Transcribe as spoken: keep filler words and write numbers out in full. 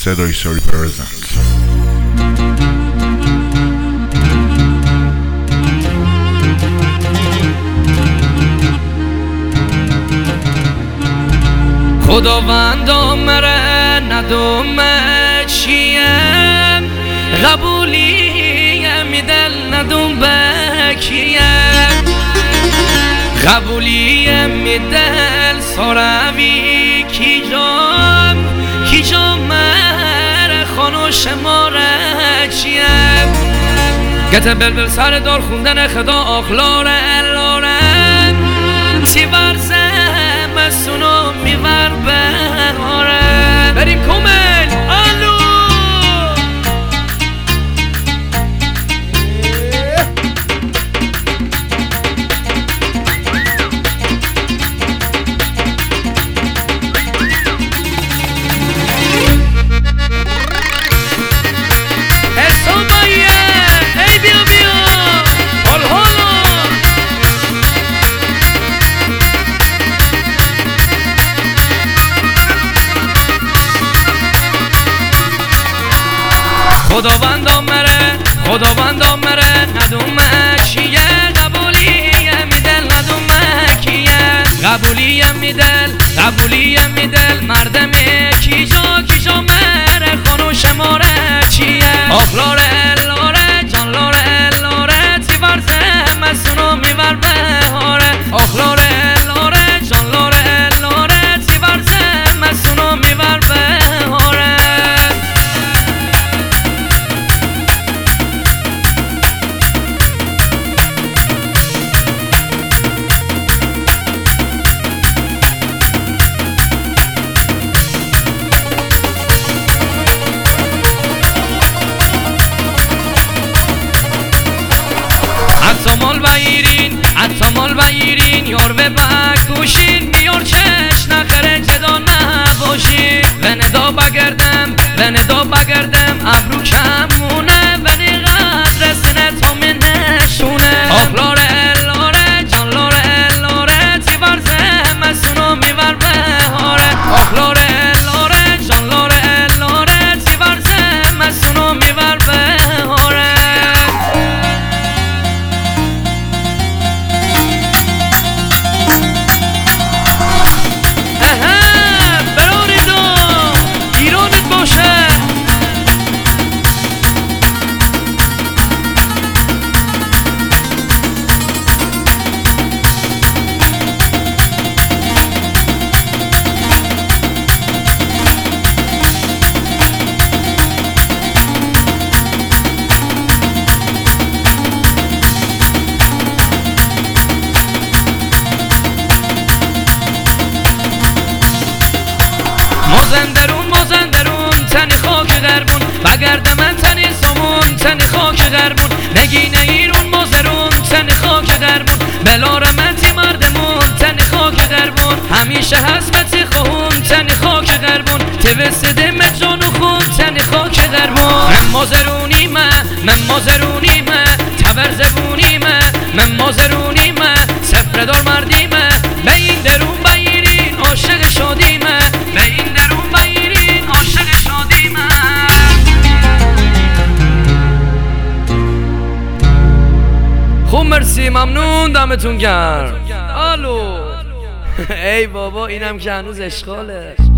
صدای سوری پرزنت. خداوند آمره ندومه چیم قبولی میدل ندوم بکیم قبولی میدل ساروی کی جام کی جام مر خانو شماره چیم گته بلبل سر دار خوندن خدا آخلار الارم تی برزه مسونو میور بهاره بریم کومل آلو خداوند آمره خداوند آمره ندومه چیه قبولیم میدل ندومه کیه قبولیم میدل قبولیم میدل مردمه کی جا کی جا مره خانو شماره چیه آخلاره لاره جان لاره لاره تی برزه مسونو میور بهاره آخلاره لاره جان لاره لاره تی برزه مسونو میور بهاره اتمال بایرین اتمال بایرین یار به بکوشین بیار چش نخره جدا نباشین و ندا بگردم و ندا بگردم ابرو کمونه و نقدر سنه تا من نشونه آخلاره لاره جان لاره لاره تی برزه مسونو میور بهاره آخلاره لاره جان لاره لاره تی برزه مسونو میور بهاره مازندرون مازندرون تنی خاک غربون بگرد من تنی سامون تنی خاک غربون نگینه ایرون مازرون تنی خاک غربون بلا رمتی مردمون تنی خاک غربون همیشه حسبتی خون تنی خاک غربون توسده مجان و خون تنی خاک غربون من مازرونی من من مازرونی من تبرزبونی من من مازرونی من سفر دار مردی من به این درون بایرین عاشق شادی من به این درون بایرین عاشق شادی من خوب مرسی ممنون دمتون گرم. الو ای بابا اینم که هنوز اشغاله.